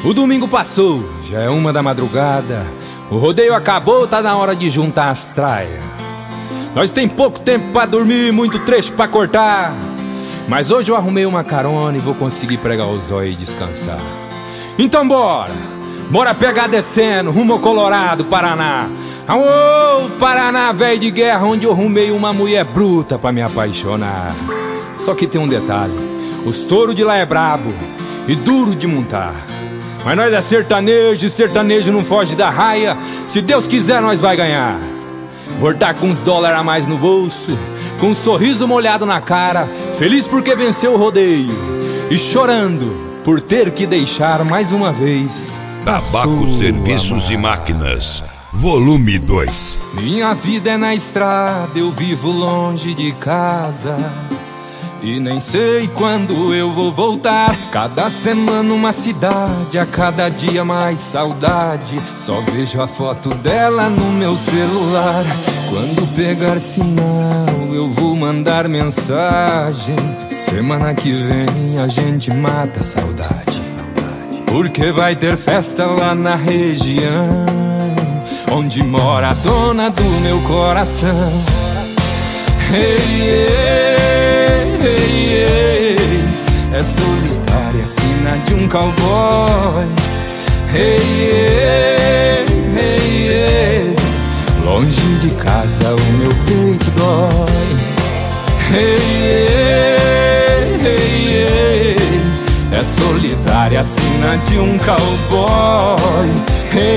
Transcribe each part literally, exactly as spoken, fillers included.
O domingo passou, já é uma da madrugada. O rodeio acabou, tá na hora de juntar as traias. Nós tem pouco tempo pra dormir, muito trecho pra cortar. Mas hoje eu arrumei uma carona e vou conseguir pregar os olhos e descansar. Então bora, bora pegar descendo, rumo ao Colorado, Paraná. Aô, Paraná, velho de guerra, onde eu arrumei uma mulher bruta pra me apaixonar. Só que tem um detalhe, os touros de lá é brabo e duro de montar. Mas nós é sertanejo e sertanejo não foge da raia. Se Deus quiser nós vai ganhar. Voltar com uns dólares a mais no bolso, com um sorriso molhado na cara, feliz porque venceu o rodeio e chorando por ter que deixar mais uma vez Tabaco, Serviços e Máquinas, volume dois. Minha vida é na estrada, eu vivo longe de casa e nem sei quando eu vou voltar. Cada semana uma cidade, a cada dia mais saudade. Só vejo a foto dela no meu celular. Quando pegar sinal eu vou mandar mensagem. Semana que vem a gente mata a saudade, porque vai ter festa lá na região onde mora a dona do meu coração. Hey, hey, hey, hey. É solitária, sina de um cowboy. Hey, hey, hey, hey. Longe de casa o meu peito dói. Hey, hey, hey, hey. É solitária, sina de um cowboy. Hey,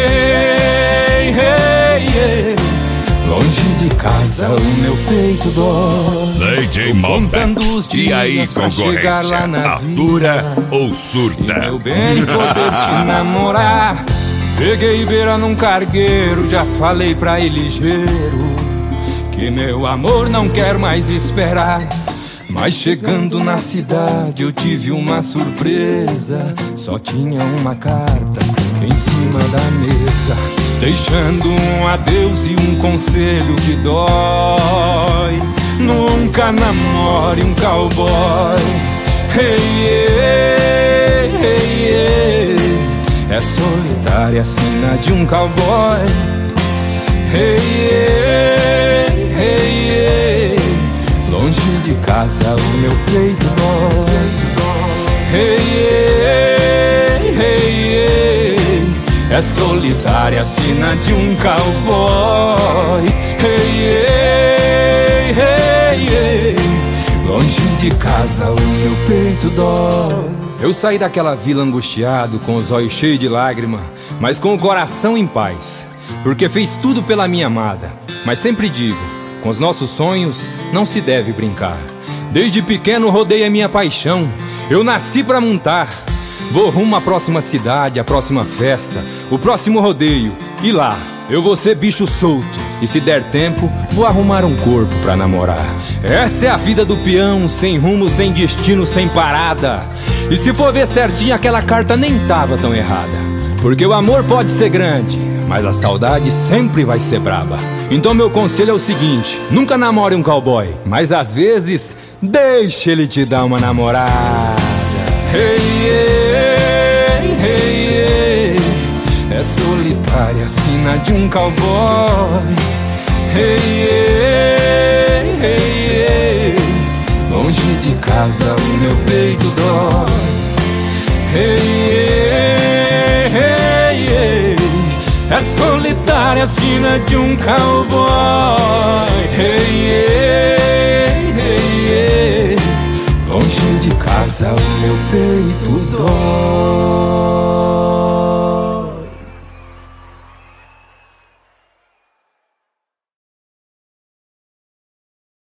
hey, hey, hey. Longe de casa o meu peito dói. D J Malbec. E aí, concorrência, atura ou surta? Meu bem, poder te namorar. Peguei beira num cargueiro, já falei pra ele ligeiro que meu amor não quer mais esperar. Mas chegando na cidade eu tive uma surpresa. Só tinha uma carta em cima da mesa, deixando um adeus e um conselho que dói. Nunca namore um cowboy. Hey, hey, hey, hey. É solitária, sina de um cowboy. Hey, hey, hey, hey. Longe de casa o meu peito dói. Hey, hey, hey, hey. É solitária, sina de um cowboy. Hey, hey, hey, hey. Longe de casa o meu peito dói. Eu saí daquela vila angustiado, com os olhos cheios de lágrima, mas com o coração em paz, porque fez tudo pela minha amada. Mas sempre digo, com os nossos sonhos não se deve brincar. Desde pequeno rodei a minha paixão, eu nasci pra montar. Vou rumo à próxima cidade, à próxima festa, o próximo rodeio. E lá, eu vou ser bicho solto. E se der tempo, vou arrumar um corpo pra namorar. Essa é a vida do peão, sem rumo, sem destino, sem parada. E se for ver certinho, aquela carta nem tava tão errada. Porque o amor pode ser grande, mas a saudade sempre vai ser braba. Então meu conselho é o seguinte: nunca namore um cowboy, mas às vezes, deixa ele te dar uma namorada. Hey, hey, hey, hey. É solitária, sina de um cowboy. Hey, hey, hey, hey. Longe de casa o meu peito dói. Hey, hey, hey, hey. É solitária, sina de um cowboy. Hey, hey, hey, hey. Longe de casa o